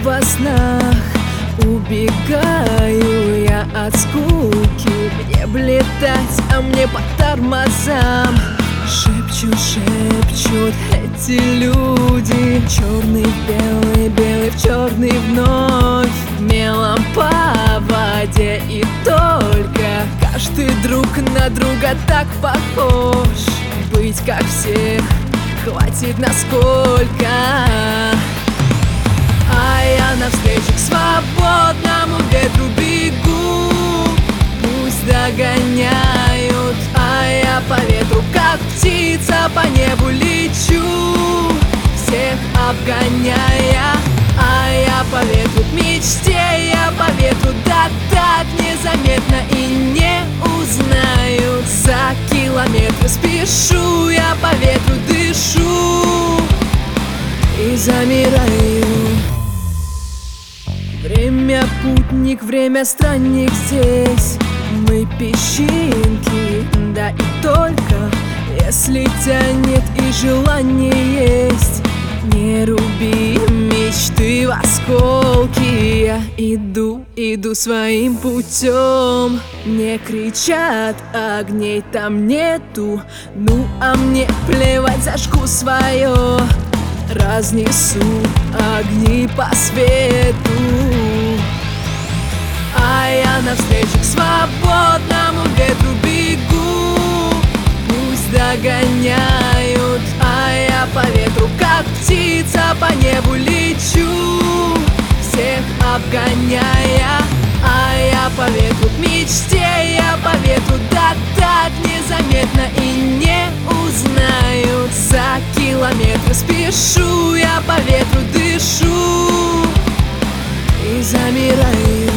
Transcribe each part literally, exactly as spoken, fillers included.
во снах убегаю я от скуки. Мне б летать, а мне по тормозам. Шепчут, шепчут эти люди. Черный в белый, белый в черный вновь. Мелом по воде и только. Каждый друг на друга так похож. Быть как всех хватит насколько. А я навстречу к свободному ветру бегу. Пусть догоняют, а я по ветру как птица по небу лечу, всех обгоняя. А я по ветру к мечте, я по ветру, да так незаметно и не узнают. За километры спешу, я по ветру дышу и замираю. Время путник, время странник здесь. Мы песчинки, да и только. Если тянет и желание есть, не руби мечты в осколки. Я иду, иду своим путем. Мне кричат, огней там нету. Ну а мне плевать, зажгу свое. Разнесу огни по свету. А я навстречу к свободному ветру бегу. Пусть догоняют, а я по ветру как птица по небу лечу, всех обгоняя. А я по ветру к мечте, я по ветру, да так незаметно и не узнают. За километры спешу, я по ветру дышу и замираю.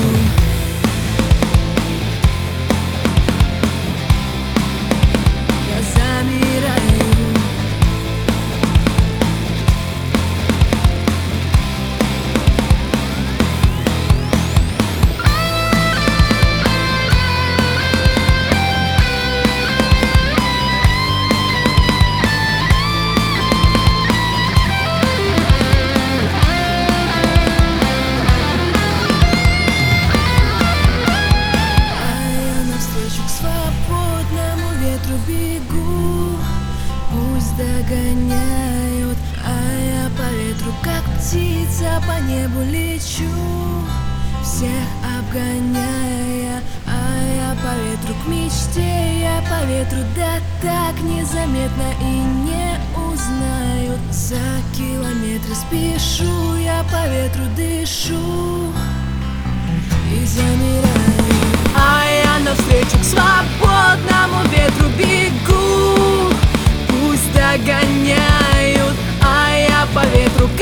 Бегу, пусть догоняют, а я по ветру как птица по небу лечу, всех обгоняя. А я по ветру к мечте, я по ветру, да так незаметно и не узнают. За километры спешу, я по ветру дышу и замираю. А я навстречу к свободному ветру бегу. Пусть догоняют, а я по ветру